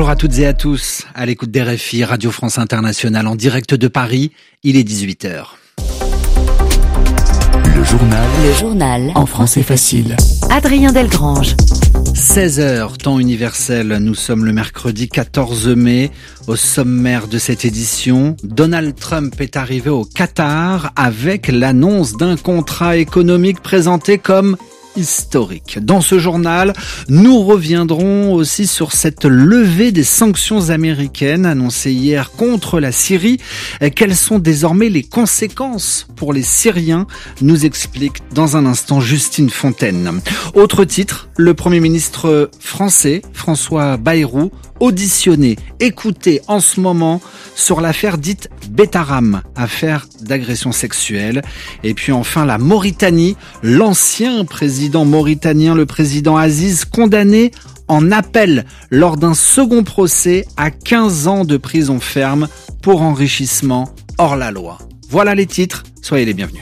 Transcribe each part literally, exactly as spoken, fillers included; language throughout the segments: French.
Bonjour à toutes et à tous, à l'écoute des R F I, Radio France Internationale en direct de Paris, il est dix-huit heures. Le journal. Le journal. En français facile. Adrien Delgrange. seize heures, temps universel. Nous sommes le mercredi quatorze mai. Au sommaire de cette édition, Donald Trump est arrivé au Qatar avec l'annonce d'un contrat économique présenté comme historique. Dans ce journal, nous reviendrons aussi sur cette levée des sanctions américaines annoncée hier contre la Syrie. Quelles sont désormais les conséquences pour les Syriens, nous explique dans un instant Justine Fontaine. Autre titre, le Premier ministre français, François Bayrou, auditionné, écouté en ce moment sur l'affaire dite Betaram, affaire d'agression sexuelle. Et puis enfin la Mauritanie, l'ancien président mauritanien, le président Aziz, condamné en appel lors d'un second procès à quinze ans de prison ferme pour enrichissement hors la loi. Voilà les titres, soyez les bienvenus.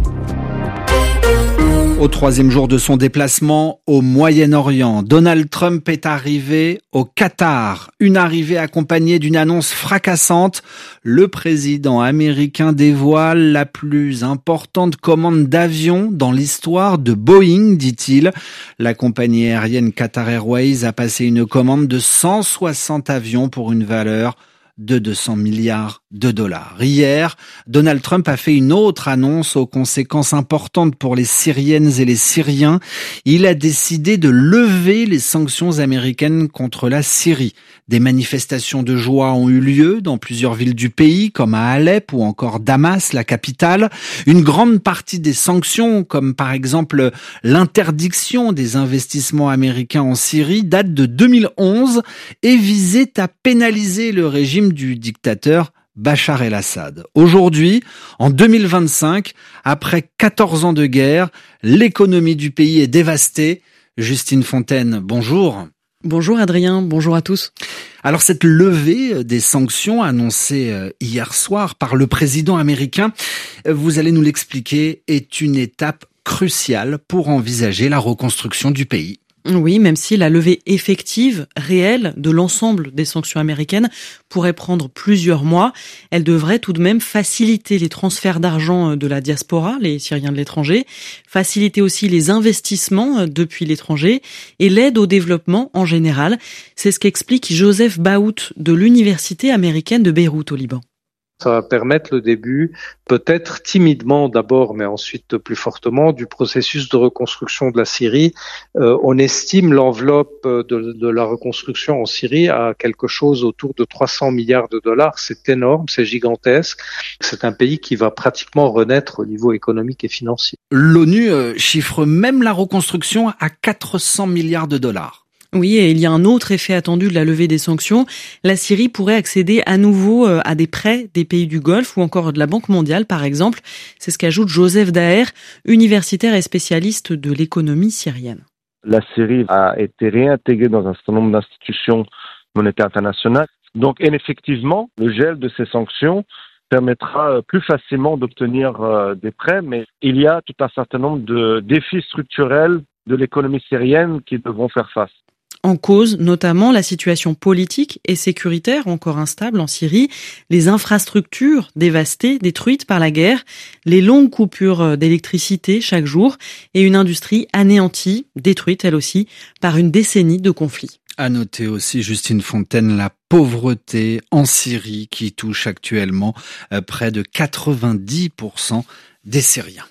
Au troisième jour de son déplacement au Moyen-Orient, Donald Trump est arrivé au Qatar. Une arrivée accompagnée d'une annonce fracassante. Le président américain dévoile la plus importante commande d'avions dans l'histoire de Boeing, dit-il. La compagnie aérienne Qatar Airways a passé une commande de cent soixante avions pour une valeur de deux cents milliards de dollars. Hier, Donald Trump a fait une autre annonce aux conséquences importantes pour les Syriennes et les Syriens. Il a décidé de lever les sanctions américaines contre la Syrie. Des manifestations de joie ont eu lieu dans plusieurs villes du pays, comme à Alep ou encore Damas, la capitale. Une grande partie des sanctions, comme par exemple l'interdiction des investissements américains en Syrie, date de deux mille onze et visait à pénaliser le régime du dictateur Bachar el-Assad. Aujourd'hui, en deux mille vingt-cinq, après quatorze ans de guerre, l'économie du pays est dévastée. Justine Fontaine, bonjour. Bonjour Adrien, bonjour à tous. Alors cette levée des sanctions annoncée hier soir par le président américain, vous allez nous l'expliquer, est une étape cruciale pour envisager la reconstruction du pays. Oui, même si la levée effective, réelle, de l'ensemble des sanctions américaines pourrait prendre plusieurs mois, elle devrait tout de même faciliter les transferts d'argent de la diaspora, les Syriens de l'étranger, faciliter aussi les investissements depuis l'étranger et l'aide au développement en général. C'est ce qu'explique Joseph Baout de l'Université américaine de Beyrouth au Liban. Ça va permettre le début, peut-être timidement d'abord, mais ensuite plus fortement, du processus de reconstruction de la Syrie. Euh, on estime l'enveloppe de, de la reconstruction en Syrie à quelque chose autour de trois cents milliards de dollars. C'est énorme, c'est gigantesque. C'est un pays qui va pratiquement renaître au niveau économique et financier. L'ONU euh, chiffre même la reconstruction à quatre cents milliards de dollars. Oui, et il y a un autre effet attendu de la levée des sanctions. La Syrie pourrait accéder à nouveau à des prêts des pays du Golfe ou encore de la Banque mondiale, par exemple. C'est ce qu'ajoute Joseph Daher, universitaire et spécialiste de l'économie syrienne. La Syrie a été réintégrée dans un certain nombre d'institutions monétaires internationales. Donc, effectivement, le gel de ces sanctions permettra plus facilement d'obtenir des prêts, mais il y a tout un certain nombre de défis structurels de l'économie syrienne qui devront faire face. En cause, notamment, la situation politique et sécuritaire encore instable en Syrie, les infrastructures dévastées, détruites par la guerre, les longues coupures d'électricité chaque jour et une industrie anéantie, détruite elle aussi, par une décennie de conflits. À noter aussi, Justine Fontaine, la pauvreté en Syrie qui touche actuellement près de quatre-vingt-dix pour cent des Syriens.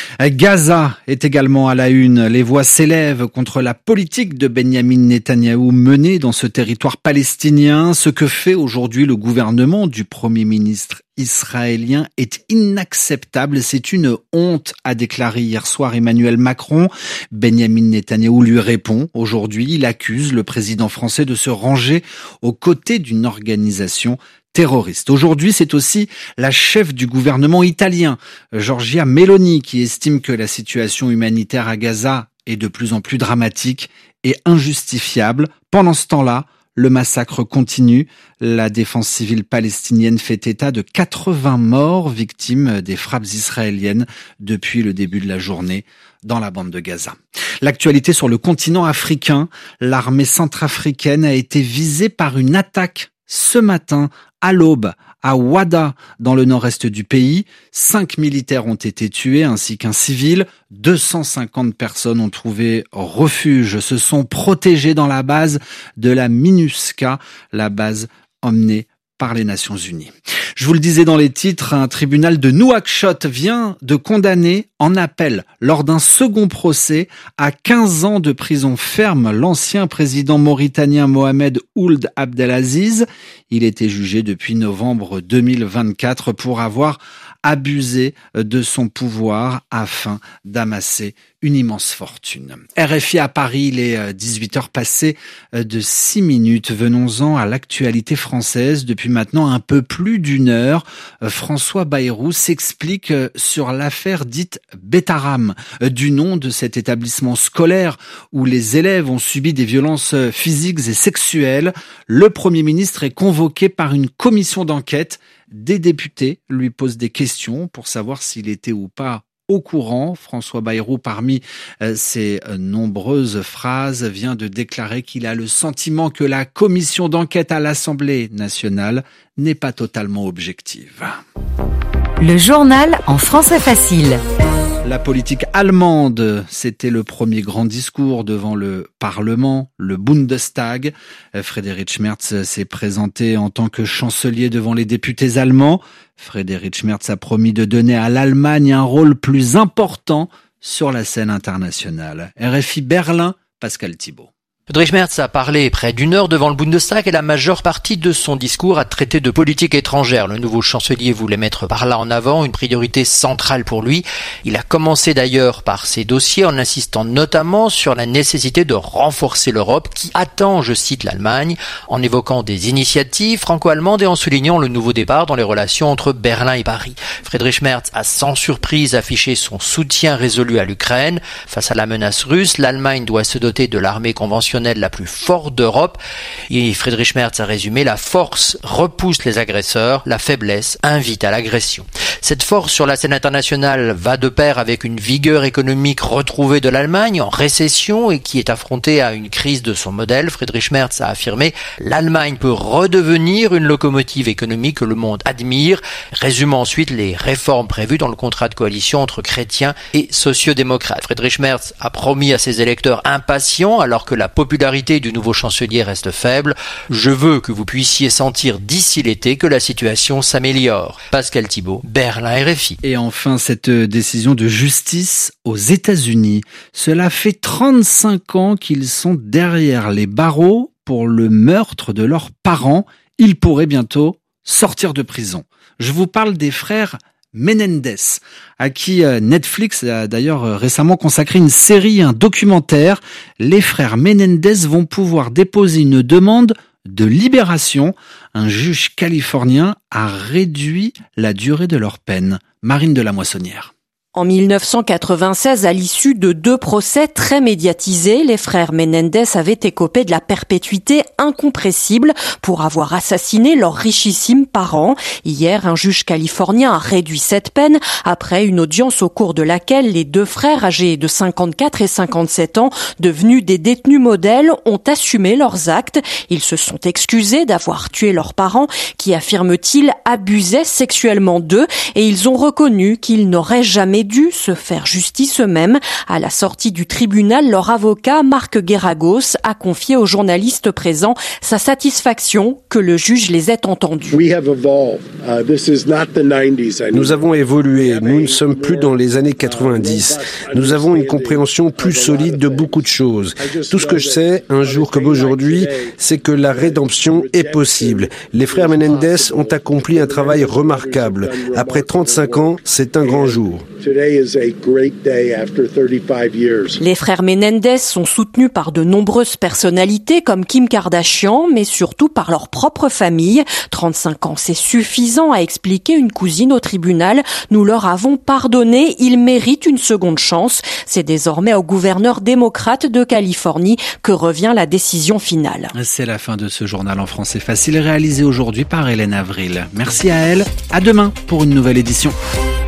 Gaza est également à la une. Les voix s'élèvent contre la politique de Benyamin Netanyahou menée dans ce territoire palestinien. Ce que fait aujourd'hui le gouvernement du Premier ministre israélien est inacceptable. C'est une honte, a déclaré hier soir Emmanuel Macron. Benyamin Netanyahou lui répond aujourd'hui. Il accuse le président français de se ranger aux côtés d'une organisation terroriste. Aujourd'hui, c'est aussi la chef du gouvernement italien, Giorgia Meloni, qui estime que la situation humanitaire à Gaza est de plus en plus dramatique et injustifiable. Pendant ce temps-là, le massacre continue. La défense civile palestinienne fait état de quatre-vingts morts victimes des frappes israéliennes depuis le début de la journée dans la bande de Gaza. L'actualité sur le continent africain, l'armée centrafricaine a été visée par une attaque ce matin à l'aube à Ouada, dans le nord-est du pays. Cinq militaires ont été tués ainsi qu'un civil. deux cent cinquante personnes ont trouvé refuge, se sont protégées dans la base de la MINUSCA, la base emmenée par les Nations Unies. Je vous le disais dans les titres, un tribunal de Nouakchott vient de condamner en appel, lors d'un second procès, à quinze ans de prison ferme l'ancien président mauritanien Mohamed Ould Abdelaziz. Il était jugé depuis novembre deux mille vingt-quatre pour avoir abusé de son pouvoir afin d'amasser une immense fortune. R F I à Paris, il est dix-huit heures passées de six minutes. Venons-en à l'actualité française. Depuis maintenant un peu plus d'une heure, François Bayrou s'explique sur l'affaire dite Betaram, du nom de cet établissement scolaire où les élèves ont subi des violences physiques et sexuelles. Le Premier ministre est convoqué par une commission d'enquête. Des députés lui posent des questions pour savoir s'il était ou pas au courant. François Bayrou, parmi ses nombreuses phrases, vient de déclarer qu'il a le sentiment que la commission d'enquête à l'Assemblée nationale n'est pas totalement objective. Le journal en français facile. La politique allemande, c'était le premier grand discours devant le Parlement, le Bundestag. Friedrich Merz s'est présenté en tant que chancelier devant les députés allemands. Friedrich Merz a promis de donner à l'Allemagne un rôle plus important sur la scène internationale. R F I Berlin, Pascal Thibault. Friedrich Merz a parlé près d'une heure devant le Bundestag et la majeure partie de son discours a traité de politique étrangère. Le nouveau chancelier voulait mettre par là en avant une priorité centrale pour lui. Il a commencé d'ailleurs par ces dossiers en insistant notamment sur la nécessité de renforcer l'Europe qui attend, je cite, l'Allemagne, en évoquant des initiatives franco-allemandes et en soulignant le nouveau départ dans les relations entre Berlin et Paris. Friedrich Merz a sans surprise affiché son soutien résolu à l'Ukraine. Face à la menace russe, l'Allemagne doit se doter de l'armée conventionnelle la plus forte d'Europe. Et Friedrich Merz a résumé: la force repousse les agresseurs, la faiblesse invite à l'agression. Cette force sur la scène internationale va de pair avec une vigueur économique retrouvée de l'Allemagne en récession et qui est affrontée à une crise de son modèle. Friedrich Merz a affirmé: l'Allemagne peut redevenir une locomotive économique que le monde admire. Résumant ensuite les réformes prévues dans le contrat de coalition entre chrétiens et sociodémocrates. Friedrich Merz a promis à ses électeurs impatients, alors que la La popularité du nouveau chancelier reste faible. Je veux que vous puissiez sentir d'ici l'été que la situation s'améliore. Pascal Thibault, Berlin, R F I. Et enfin, cette décision de justice aux États-Unis. Cela fait trente-cinq ans qu'ils sont derrière les barreaux pour le meurtre de leurs parents. Ils pourraient bientôt sortir de prison. Je vous parle des frères Menendez, à qui Netflix a d'ailleurs récemment consacré une série, un documentaire. Les frères Menendez vont pouvoir déposer une demande de libération. Un juge californien a réduit la durée de leur peine. Marine de la Moissonnière. En mille neuf cent quatre-vingt-seize, à l'issue de deux procès très médiatisés, les frères Menendez avaient écopé de la perpétuité incompressible pour avoir assassiné leurs richissimes parents. Hier, un juge californien a réduit cette peine après une audience au cours de laquelle les deux frères, âgés de cinquante-quatre et cinquante-sept ans, devenus des détenus modèles, ont assumé leurs actes. Ils se sont excusés d'avoir tué leurs parents qui, affirment-ils, abusaient sexuellement d'eux et ils ont reconnu qu'ils n'auraient jamais dû se faire justice eux-mêmes. À la sortie du tribunal, leur avocat, Marc Geragos, a confié aux journalistes présents sa satisfaction que le juge les ait entendus. Nous avons évolué, nous ne sommes plus dans les années quatre-vingt-dix. Nous avons une compréhension plus solide de beaucoup de choses. Tout ce que je sais, un jour comme aujourd'hui, c'est que la rédemption est possible. Les frères Menendez ont accompli un travail remarquable. Après trente-cinq ans, c'est un grand jour. Les frères Menendez sont soutenus par de nombreuses personnalités comme Kim Kardashian, mais surtout par leur propre famille. trente-cinq ans, c'est suffisant, a expliqué une cousine au tribunal. Nous leur avons pardonné, ils méritent une seconde chance. C'est désormais au gouverneur démocrate de Californie que revient la décision finale. C'est la fin de ce journal en français facile réalisé aujourd'hui par Hélène Avril. Merci à elle. À demain pour une nouvelle édition.